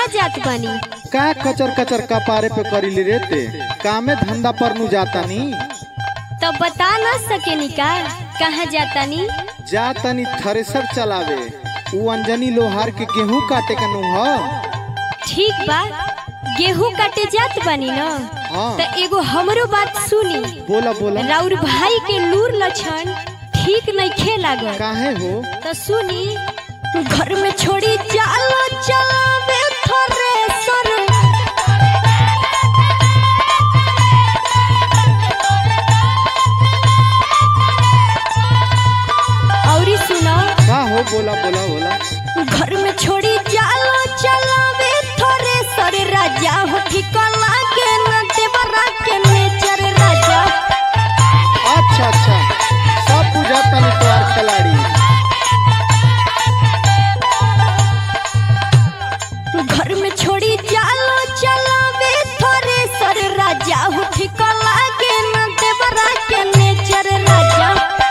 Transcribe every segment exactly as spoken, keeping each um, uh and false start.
कहाँ जात बानी? का कचर कचर कपारे पे करी ले रहते कामे धंधा पर नु जाता नी तो बता ना सकेनी का कहाँ जाता नी? जाता नी थ्रेसर चलावे उ अंजनी लोहार के गेहूं काटे का नु ह। ठीक बा, गेहूं काटे जात बानी ना। हाँ तो एगो हमरो बात सुनी। बोला बोला राउर भाई के लूर लक्षण ठीक नहीं खे लागल। काहे हो? तो सुनी, घर में छोड़ी चालो चलावे थ्रेसर। औरी सुनो का हो? बोला बोला बोला। घर में छोड़ी चालो चलावे थ्रेसर। राजा हो ठीक लागे न देवरा के नेचर राजा। अच्छा अच्छा सब बुझाता नी तोर खिलाड़ी। घर में छोड़ी चालो चलावे थ्रेसर। राजा हो ठीक लागे न देवरा के नेचर राजा।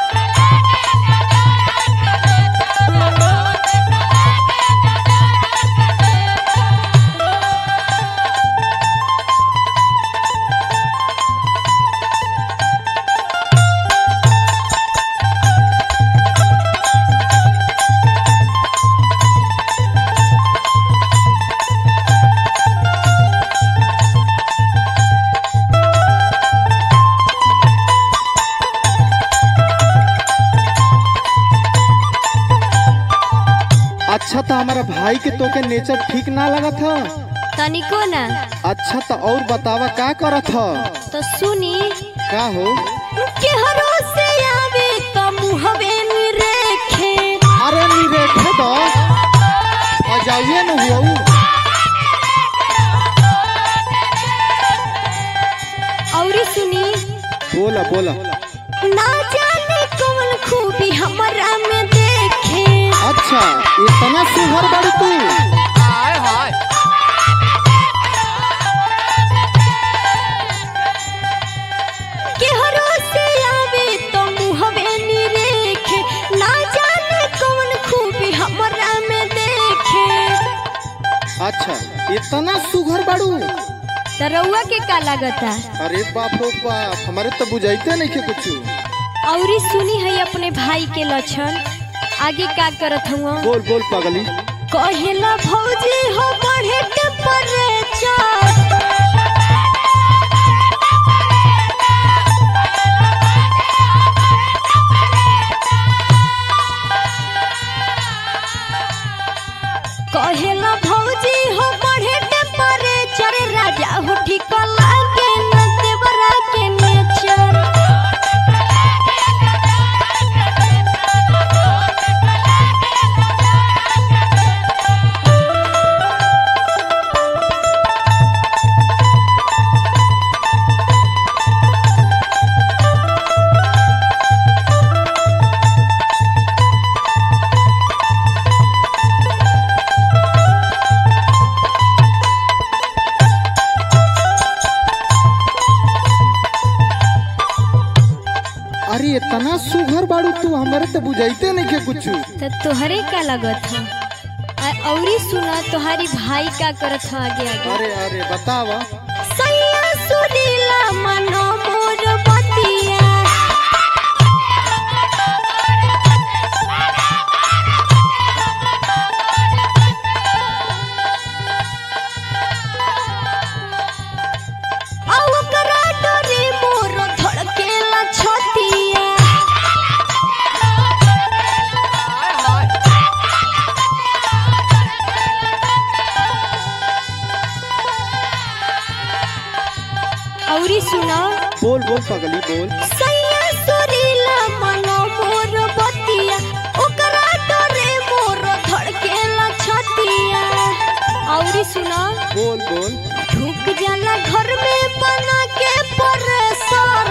अच्छा तो हमारा भाई के तो के नेचर ठीक ना लगा था। तनिको ना। अच्छा तो और बतावा का करत ह? तो सुनी, का हो? केहरो से आवे तो मुहवे निरेखे। अरे नी रेखे दो आ जाइए न हुआ औरी सुनी, बोला बोला। ना जाने कौन खूबी हमरा में देखे। अच्छा इतना सुहर बड़ी तू? हाय हाय केहरो से आवे तो मुहवे निरेखे। ना जाने कौन खूबी हमरा में देखे। अच्छा इतना सुघर बड़ू? तो रउआ के का लागता? अरे बाप रो बाप हमारे तो बुझाइते नहीं के कुछ। औरी सुनी है अपने भाई के लक्षण आगे का करत हुआ। बोल बोल पगली। कहेला भौजी हो बढ़े के परेचान। कहेला भौजी हो बढ़े के परेचान। राजा हो ठीक लागे न देवरा के नेचर। अरे इतना सुघर बाड़ू तू हमारे तो बुझाइते नहीं के कुछ। तो तोहरे का लगत है? आ- औरी सुना तोहारी भाई का करत है आगे आगे। अरे अरे बतावा। सैया सुरीला मनो मोर बतिया। आ ओकरा डरे मोर धड़केला छतिया। औरी सुना, बोल बोल पगली बोल। सैया सुरीला मनो मोर बतिया। ओकरा डरे मोर धड़केला छतिया। औरी सुना, बोल बोल। ढुक जाला घर में बना के परेशान।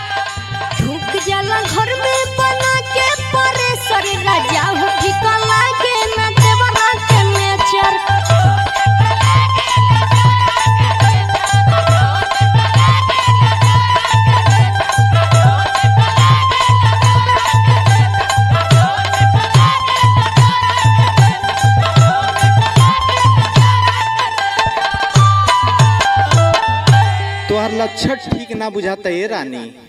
ढुक जाला घर में बना के परेशान। राजा हो ठीक लागे मच्छर ठीक ना बुझाता है रानी।